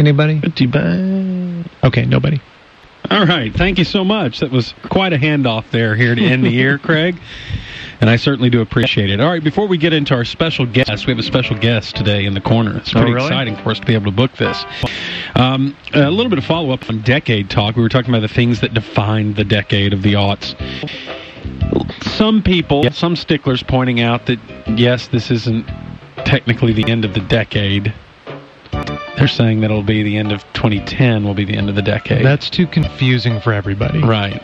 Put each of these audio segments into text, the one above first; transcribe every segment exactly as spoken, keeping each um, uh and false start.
Anybody? Pretty bad. Okay, nobody. All right. Thank you so much. That was quite a handoff there here to end the year, Craig. And I certainly do appreciate it. All right, before we get into our special guest, we have a special guest today in the corner. It's pretty oh, really? exciting for us to be able to book this. Um, a little bit of follow-up on decade talk. We were talking about the things that defined the decade of the aughts. Some people, some sticklers pointing out that, yes, this isn't technically the end of the decade. They're saying that it'll be the end of twenty ten will be the end of the decade. That's too confusing for everybody. Right.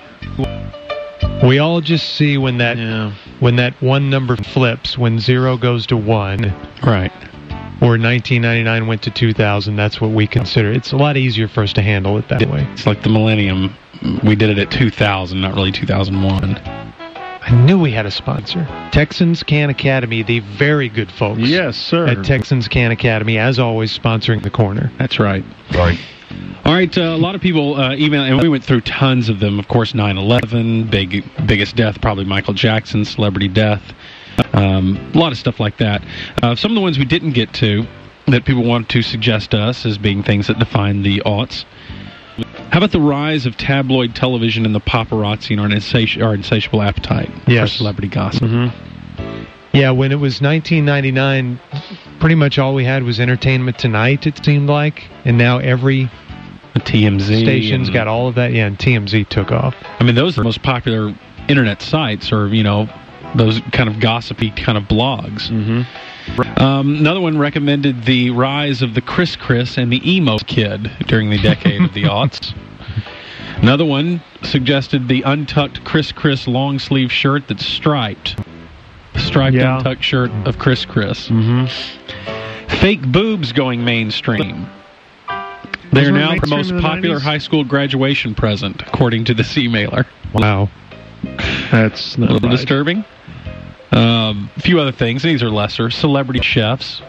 We all just see when that Yeah. when that one number flips, when zero goes to one, Right. or nineteen ninety-nine went to two thousand. That's what we consider. It's a lot easier for us to handle it that way. It's like the millennium. We did it at two thousand, not really two thousand one. I knew we had a sponsor. Texans Can Academy, the very good folks. Yes, sir. At Texans Can Academy, as always, sponsoring the corner. That's right. Right. All right, uh, a lot of people uh, email, and we went through tons of them. Of course, nine eleven, big, biggest death, probably Michael Jackson, celebrity death, um, a lot of stuff like that. Uh, some of the ones we didn't get to that people want to suggest to us as being things that define the aughts. How about the rise of tabloid television and the paparazzi and our, insati- our insatiable appetite Yes. for celebrity gossip? Mm-hmm. Yeah, when it was nineteen ninety-nine, pretty much all we had was Entertainment Tonight, it seemed like. And now every T M Z station's and- got all of that. Yeah, and T M Z took off. I mean, those are the most popular internet sites, or, you know, those kind of gossipy kind of blogs. Mm-hmm. Um, another one recommended the rise of the Chris Chris and the emo kid during the decade of the aughts. Another one suggested the untucked Chris Chris long sleeve shirt that's striped. The striped Yeah. untucked shirt of Chris Chris. Mm-hmm. Fake boobs going mainstream. They are Wasn't it now the mainstream most in the popular nineties? high school graduation present, according to the C-mailer. Wow. That's A not little right. disturbing. Um, a few other things. These are lesser. Celebrity chefs.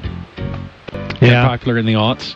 Yeah. Popular in the aughts.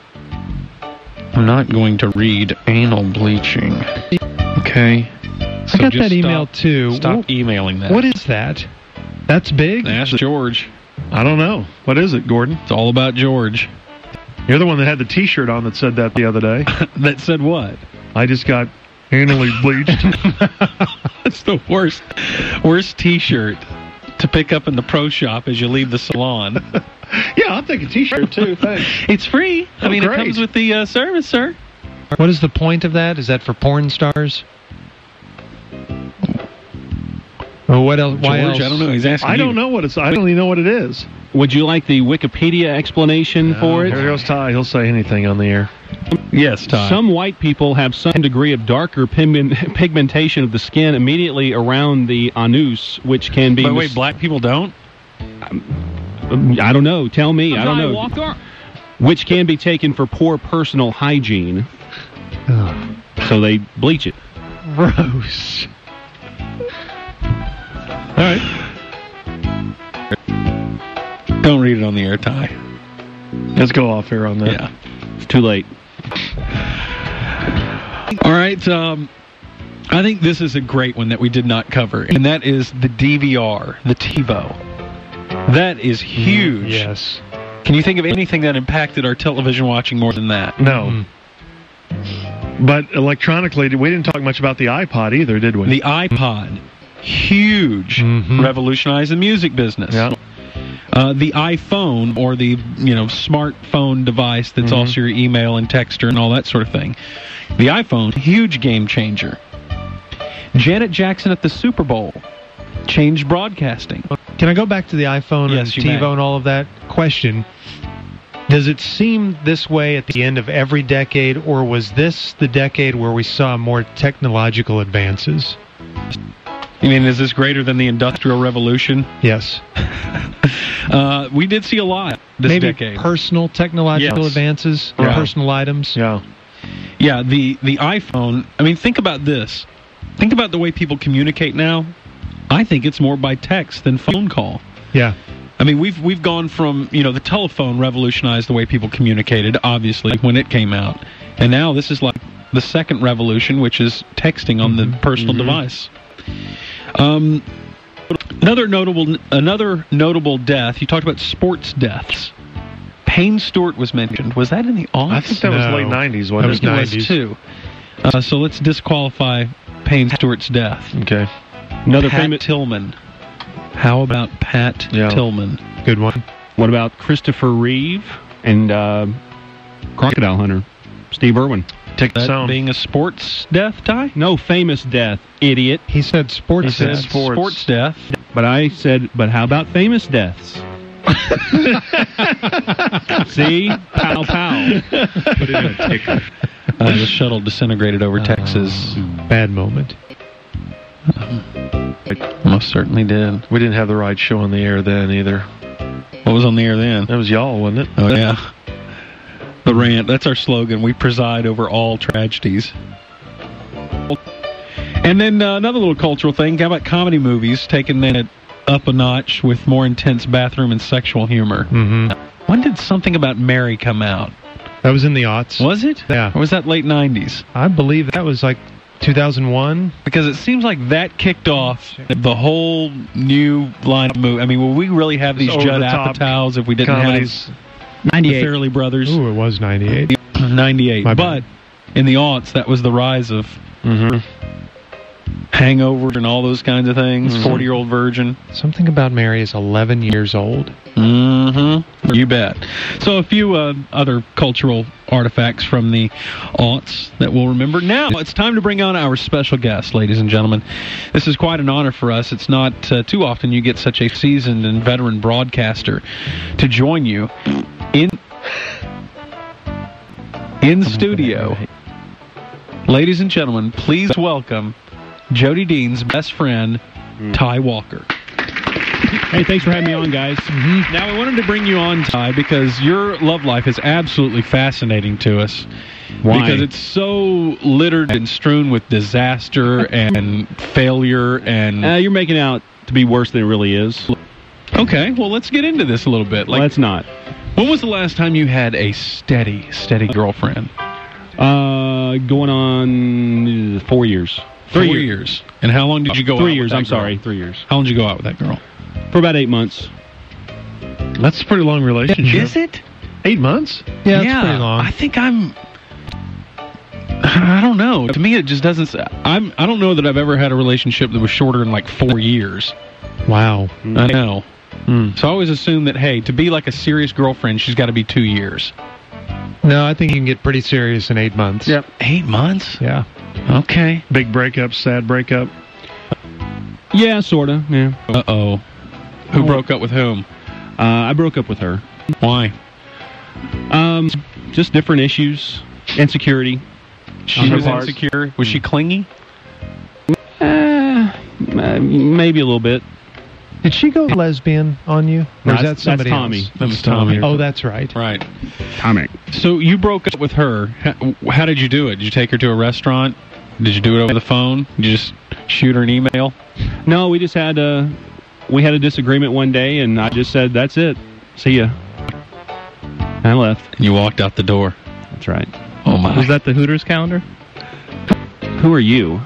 I'm not going to read anal bleaching. Okay. I got that email, too. Stop Wh- emailing that. What is that? That's big? Ask George. I don't know. What is it, Gordon? It's all about George. You're the one that had the T-shirt on that said that the other day. That said what? I just got anally bleached. That's the worst, worst T-shirt to pick up in the pro shop as you leave the salon. Yeah, I'll take a T-shirt too. Thanks. It's free. I Oh, mean, great. it comes with the uh, service, sir. What is the point of that? Is that for porn stars? Or what else? Why George, else? I don't know. He's asking I you. don't know what it's. I don't even know what it is. Would you like the Wikipedia explanation for it? Here goes Ty. He'll say anything on the air. Yes, Todd. Some white people have some degree of darker pigment, pigmentation of the skin immediately around the anus, which can be... But wait, mis- black people don't? I don't know. Tell me. I don't know. Which can be taken for poor personal hygiene. So they bleach it. Gross. All right. Don't read it on the air, Ty. Let's go off here on that. Yeah. It's too late. All right. Um, I think this is a great one that we did not cover, and that is the D V R, the TiVo. That is huge. Yes. Can you think of anything that impacted our television watching more than that? No. But electronically, we didn't talk much about the iPod either, did we? The iPod, huge, Mhm. revolutionized the music business. Yeah. Uh, the iPhone, or the you know smartphone device that's Mhm. also your email and texter and all that sort of thing. The iPhone, huge game changer. Janet Jackson at the Super Bowl changed broadcasting. Can I go back to the iPhone Yes, and you may. TiVo and all of that? Question. Does it seem this way at the end of every decade, or was this the decade where we saw more technological advances? I mean, is this greater than the Industrial Revolution? Yes. Uh, we did see a lot this Maybe decade. personal technological Yes. advances, or Yeah. personal items. Yeah. Yeah, the, the iPhone, I mean, think about this. Think about the way people communicate now. I think it's more by text than phone call. Yeah. I mean, we've we've gone from, you know, the telephone revolutionized the way people communicated, obviously, when it came out. And now this is like the second revolution, which is texting on the personal Mhm. device. Um, another notable another notable death, you talked about sports deaths. Payne Stewart was mentioned. Was that in the aughts? I think that was No. late nineties, That wasn't was it? It was nineties. too. Uh, so let's disqualify Payne Stewart's death. Okay. Another Pat famous. Tillman. How about Pat Yeah. Tillman? Good one. What about Christopher Reeve and uh, Crocodile Hunter, Steve Irwin? Take the That sound. being a sports death, Ty? No famous death, idiot. He said sports. He said deaths. sports. Sports death. But I said, but how about famous deaths? See? Pow, pow. Put it in a ticker. Uh, the shuttle disintegrated over Texas. Bad moment. Most certainly did. We didn't have the right show on the air then either. What was on the air then? That was y'all, wasn't it? Oh, yeah. The rant. That's our slogan. We preside over all tragedies. And then uh, another little cultural thing. How about comedy movies taking it up a notch with more intense bathroom and sexual humor? Mm-hmm. When did Something About Mary come out? That was in the aughts. Was it? Yeah. Or was that late nineties? I believe that was like two thousand one. Because it seems like that kicked off the whole new line of movie. I mean, will we really have these Over Judd the top Apatows if we didn't comedies. have the ninety-eight. Farrelly Brothers? Ooh, it was ninety-eight. ninety-eight. My But bad. in the aughts, that was the rise of Mm-hmm. Hangover and all those kinds of things. Mhm. forty-year-old virgin. Something About Mary is eleven years old. Mm-hmm. You bet. So a few uh, other cultural artifacts from the aughts that we'll remember. Now it's time to bring on our special guest, ladies and gentlemen. This is quite an honor for us. It's not uh, too often you get such a seasoned and veteran broadcaster to join you in in studio. Ladies and gentlemen, please welcome Jody Dean's best friend, Ty Walker. Hey, thanks for having me on, guys. Now, we wanted to bring you on, Ty, because your love life is absolutely fascinating to us. Why? Because it's so littered and strewn with disaster and failure and... Uh, you're making out to be worse than it really is. Okay, well, let's get into this a little bit. Like, Let's not. when was the last time you had a steady, steady girlfriend? Uh, going on four years. Three Four years. years. And how long did you go out Three with years, that I'm girl? sorry. Three years. How long did you go out with that girl? For about eight months. That's a pretty long relationship. Is it? Eight months? Yeah, it's pretty long. I think I'm... I don't know. To me, it just doesn't... s- I'm, I don't know that I've ever had a relationship that was shorter than like four years. Wow. I know. Mm. So I always assume that, hey, to be like a serious girlfriend, she's got to be two years. No, I think you can get pretty serious in eight months. Yep. Eight months? Yeah. Okay. Big breakup, sad breakup. Yeah, sort of. Yeah. Uh-oh. Who Oh. broke up with whom? Uh, I broke up with her. Why? Um, just different issues. Insecurity. She On her was part. insecure. Was she clingy? Uh, uh, maybe a little bit. Did she go lesbian on you? Or No, is that that's- somebody that's Tommy. else? That was Tommy. Oh, that's right. Right. Tommy. So you broke up with her. How, how did you do it? Did you take her to a restaurant? Did you do it over the phone? Did you just shoot her an email? No, we just had a we had a disagreement one day, and I just said, "That's it. See ya." And I left. And you walked out the door. That's right. Oh, my. Was that the Hooters calendar? Who are you?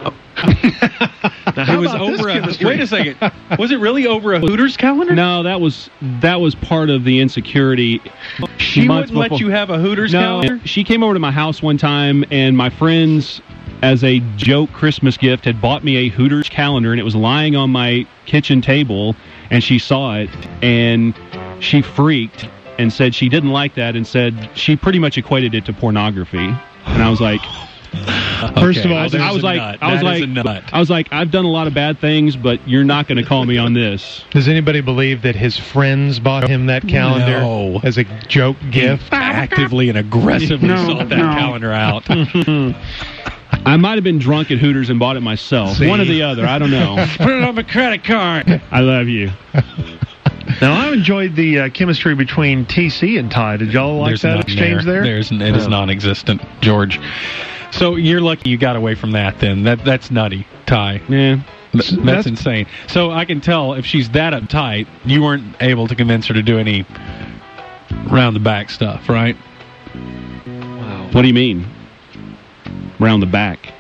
It was over a... Wait a second. Was it really over a Hooters calendar? No, that was that was part of the insecurity. She months wouldn't let before- you have a Hooters No, calendar? she came over to my house one time, and my friends, as a joke Christmas gift, had bought me a Hooters calendar, and it was lying on my kitchen table, and she saw it, and she freaked and said she didn't like that, and said she pretty much equated it to pornography. And I was like, First of all, I was, I was like, I was That is like, a nut. I was like, I've done a lot of bad things, but you're not going to call me on this. Does anybody believe that his friends bought him that calendar No. as a joke gift? Actively and aggressively No, sought that no. calendar out. I might have been drunk at Hooters and bought it myself. See? One or the other. I don't know. Put it on my credit card. I love you. Now, I enjoyed the uh, chemistry between T C and Ty. Did y'all like There's that none exchange there? There's, it is Oh. non-existent, George. So you're lucky you got away from that then. That That's nutty, Ty. Yeah. Th- That's, That's- insane. So I can tell if she's that uptight, you weren't able to convince her to do any round-the-back stuff, right? What do you mean? Round the back.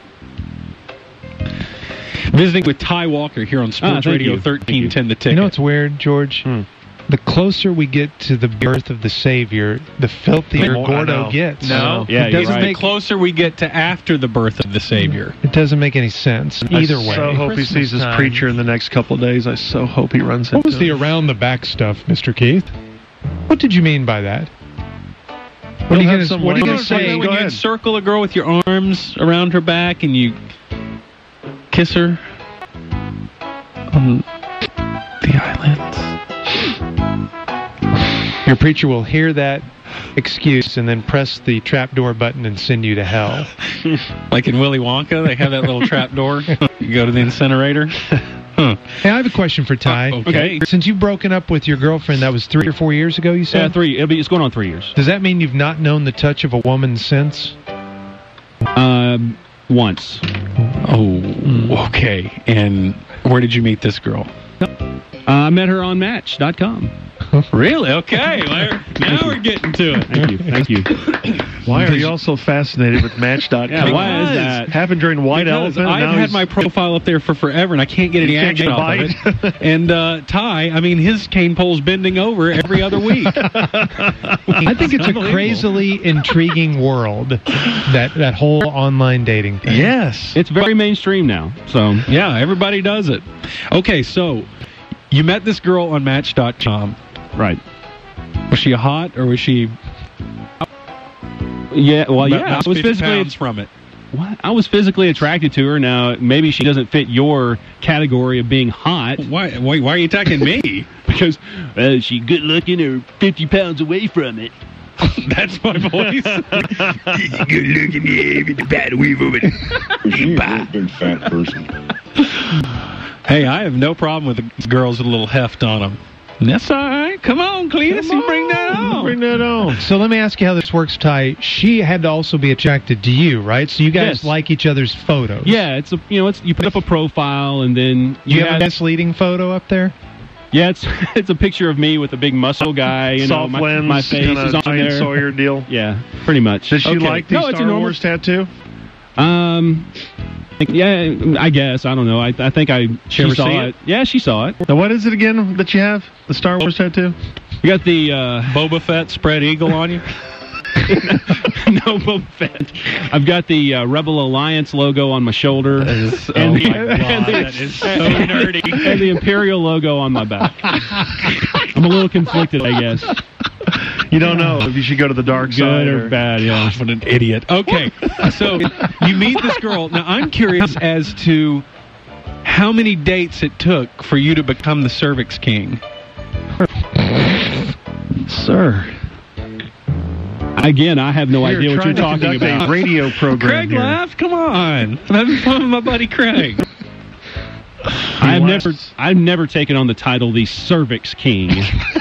Visiting with Ty Walker here on Ah, Sports thank Radio you. thirteen ten The Ticket. You know what's weird, George? Hmm. the closer we get to the birth of the Savior, the filthier More- I know. Gordo gets. No, Yeah, it you're doesn't right. the make closer we get to after the birth of the Savior. it doesn't make any sense either I way. so hope he sees his Christmas time. preacher in the next couple of days. I so hope he runs What into was the him. around the back stuff, Mister Keith? What did you mean by that? What You'll are you have going to some What are you way- going No, to no, say? no, when Go you ahead. encircle a girl with your arms around her back and you kiss her on the eyelids. Your preacher will hear that excuse and then press the trapdoor button and send you to hell. Like in Willy Wonka, they have that little trap door. You go to the incinerator. Huh. Hey, I have a question for Ty. Uh, okay. Since you've broken up with your girlfriend, that was three or four years ago, you said? Yeah, three. It'll be. It's going on three years. Does that mean you've not known the touch of a woman since? Um, once. Oh, okay. And where did you meet this girl? Uh, I met her on Match dot com. Really? Okay. Well, now we're getting to it. Thank you. Thank you. Why are you all so fascinated with Match dot com? Yeah, why is Because- that? Happened during White Because Elephant. I've now had he's- my profile up there for forever, and I can't get any You can't action get a off of bite? it. And uh, Ty, I mean, his cane pole's bending over every other week. I think it's a Unbelievable. crazily intriguing world, that, that whole online dating thing. Yes. It's very mainstream now. So Yeah, everybody does it. Okay, so you met this girl on Match dot com. right. Was she hot, or was she Yeah. Well, about yeah. I was fifty physically. pounds from it? What? I was physically attracted to her. Now maybe she doesn't fit your category of being hot Why, why, why are you attacking me? because uh, she good looking or fifty pounds away from it. That's my voice. Good looking, yeah, with the bad weave over it. She a big fat person. Hey, I have no problem with girls with a little heft on them. That's all right. Come on, Cletus, you bring that on. Bring that on. So let me ask you how this works, Ty. She had to also be attracted to you, right? So you guys Yes. like each other's photos. Yeah, it's a you know it's you put up a profile and then Do you have have a misleading photo up there? yeah it's it's a picture of me with a big muscle guy. You know, Soft my, lens, my face kinda is on Diane there. Sawyer deal. Yeah, pretty much. Did she Okay. like the no, it's a Star normal, Wars tattoo? Um, yeah, I guess I don't know. I I think I she, ever saw see it. it? Yeah, she saw it. Now, what is it again that you have? The Star Wars tattoo? We got the uh, Boba Fett spread eagle on you? no Boba Fett. I've got the uh, Rebel Alliance logo on my shoulder. Is, oh And the- my God, and the- that is so nerdy. and the Imperial logo on my back. I'm a little conflicted, I guess. You don't know if you should go to the dark side Good or bad, yeah. What an idiot. Okay, so you meet this girl. Now, I'm curious as to how many dates it took for you to become the cervix king. Sir. Again, I have no You're idea what trying you're to talking conduct about. a radio program Craig here. laughed. Come on, I'm having fun with my buddy Craig. I've Last- never, I've never taken on the title the Cervix King.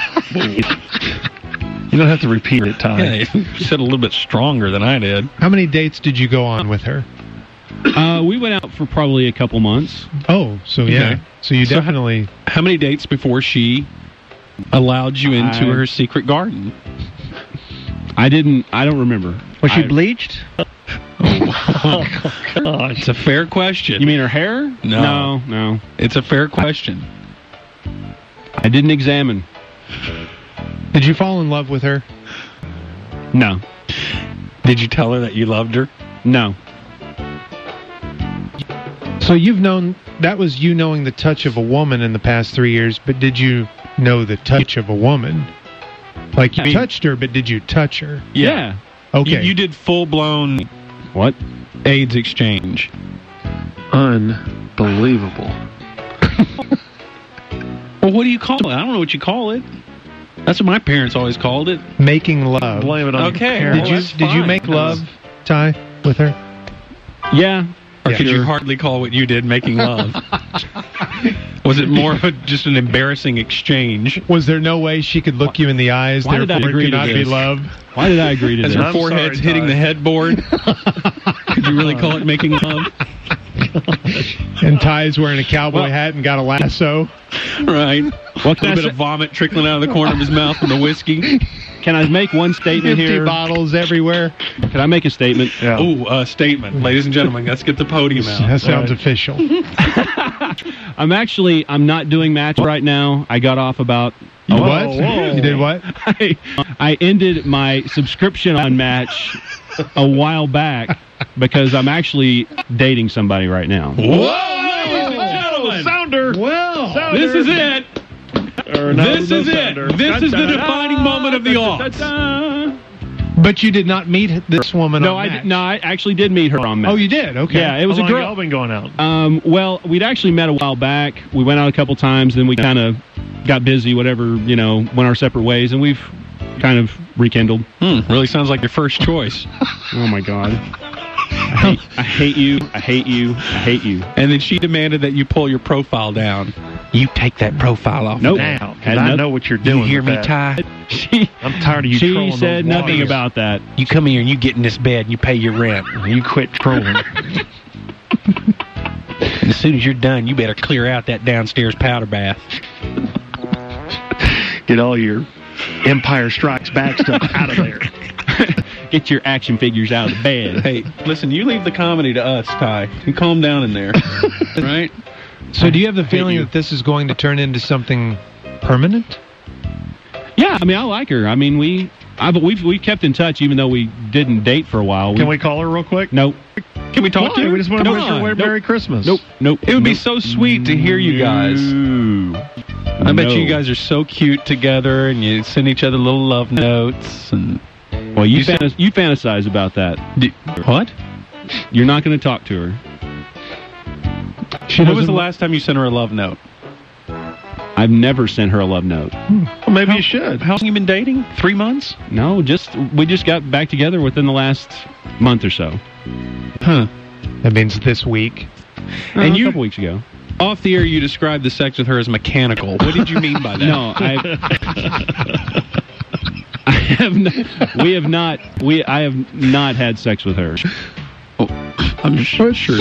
You don't have to repeat it, Ty. Yeah, you said a little bit stronger than I did. How many dates did you go on with her? Uh, we went out for probably a couple months. Oh, so yeah. Okay. So you So- definitely... How many dates before she allowed you into I- her secret garden? I didn't. I don't remember. Was she I- bleached? Oh, God. It's a fair question. You mean her hair? No. no, no. It's a fair question. I didn't examine. Did you fall in love with her? No, Did you tell her that you loved her? no. So you've known... That was you knowing the touch of a woman in the past three years, but did you know the touch of a woman? Like, you I mean- touched her, but did you touch her? Yeah. Okay. You, you did full-blown What? AIDS exchange. Unbelievable. Well, what do you call it? I don't know what you call it. That's what my parents always called it. Making love. Blame it on Okay, your well, Did you that's did you fine. make love, Ty, with her? Yeah. Or Yeah. could you Sure. hardly call what you did making love? Was it more of a, just an embarrassing exchange? Was there no way she could look you in the eyes? Why did I therefore it agree could to not be this? love. Why did I agree to As this? her I'm forehead's sorry, hitting Ty. the headboard? Could you really call it making love? And Ty's wearing a cowboy Well- hat and got a lasso. Right. What A can I little bit say? of vomit trickling out of the corner of his mouth from the whiskey. Can I make one statement Empty here? bottles everywhere. Can I make a statement? Yeah. Ooh, uh, statement. Ladies and gentlemen, let's get the podium out. That sounds Right. official. I'm actually I'm not doing Match right now. I got off about You Whoa, what? whoa. You did what? I, I ended my subscription on Match a while back because I'm actually dating somebody right now. Whoa, ladies and gentlemen. Sounder. Well, Sounder. This is it. Or no, This no is sounder. it. This is the Da-da-da. defining moment of the aughts. but you did not meet this woman No, on I Match. did, no, I actually did meet her on Match. Oh, you did? Okay. Yeah, it was How a long girl. y'all been going out? Um, well, we'd actually met a while back. We went out a couple times, then we kind of got busy, whatever, you know, went our separate ways, and we've kind of rekindled. Hmm, really sounds like your first choice. Oh, my God. I hate, I hate you. I hate you. I hate you. And then she demanded that you pull your profile down. You take that profile off. Nope. Now, 'cause Had I noth- know what you're You doing. hear with me, that. Ty? She, I'm tired of you she trolling said those nothing waters. about that. You come here and you get in this bed and you pay your rent. You quit trolling. And as soon as you're done, you better clear out that downstairs powder bath. Get all your Empire Strikes Back stuff out of there. Get your action figures out of the bed. Hey, listen, you leave the comedy to us, Ty. You calm down in there. Right? So do you have the feeling you. that this is going to turn into something permanent? Yeah, I mean, I like her. I mean, we, I, but we've we've kept in touch, even though we didn't date for a while. Can we call her real quick? Nope. Can we talk Why? to her? We just want to Nope. wish her Nope. Merry Christmas. Nope. Nope. It would be nope. so sweet to hear you guys. No. I bet No. you guys are so cute together, and you send each other little love notes. And Well, you You said- fantas- you fantasize about that. Do, what? You're not going to talk to her. She When was doesn't- the last time you sent her a love note? I've never sent her a love note. Well, maybe you should. How long you been dating? Three months? No, just we just got back together within the last month or so. Huh. That means this week. Uh, And a you- couple weeks ago. Off the air, you described the sex with her as mechanical. What did you mean by that? No, I. I have not, we have not we I have not had sex with her. Oh, I'm sure. sure.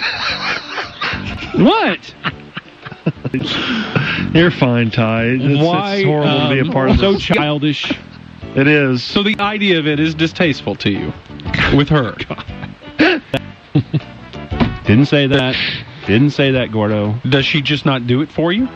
What? You're fine, Ty. It's, Why, it's horrible to be a um, part of So this. childish. It is. So the idea of it is distasteful to you with her. Didn't say that. Didn't say that, Gordo. Does she just not do it for you?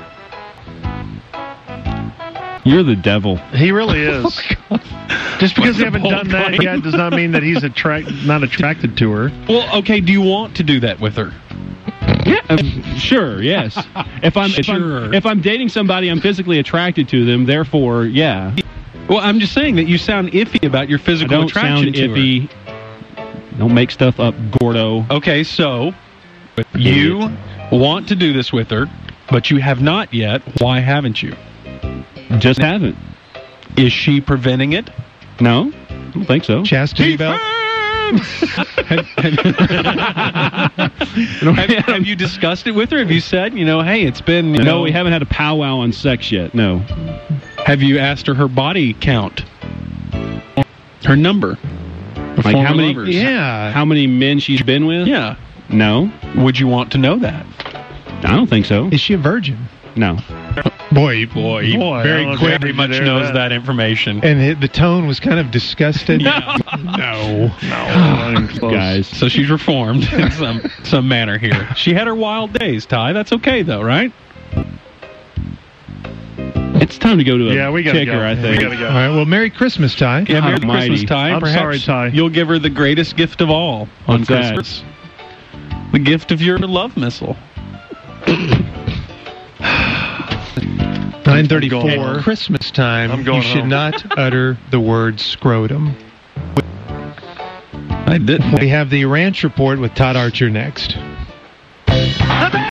You're the devil. He really is. Just because What's you the haven't bold done that claim? yet does not mean that he's attract not attracted to her. Well, okay, do you want to do that with her? Yeah, um, sure, yes. If I'm if Sure. I'm if I'm dating somebody, I'm physically attracted to them. Therefore, yeah. Well, I'm just saying that you sound iffy about your I physical don't attraction sound to iffy. Don't make stuff up, Gordo. her. Okay, so you want to do this with her, but you have not yet. Why haven't you? Just haven't. Is she preventing it? No, I don't think so. Chastity belt? have, have, have you discussed it with her? Have you said, you know, hey, it's been, you No, know, we haven't had a powwow on sex yet. No. have you asked her her body count? Her number? Her Like how former many- lovers? Yeah. How many men she's been with? Yeah. No, Would you want to know that? I don't think so. Is she a virgin? No. Boy, Boy, he Boy, I very don't know if quick, you very much dare knows that. that, information. and it, the tone was kind of disgusted. Yeah. No. No, not even close. Guys. So she's reformed in some some manner here. She had her wild days, Ty. That's okay, though, right? It's time to go to a Yeah, we gotta kicker, go. I We think. gotta go. All right. Well, Merry Christmas, Ty. Yeah, Merry Almighty. Christmas, Ty. I'm Perhaps sorry, Ty. you'll give her the greatest gift of all on What's that? Christmas. The gift of your love missile. nine thirty-four. I'm going home. Christmas time. I'm going you should home. not utter the word scrotum. I didn't. We have the ranch report with Todd Archer next.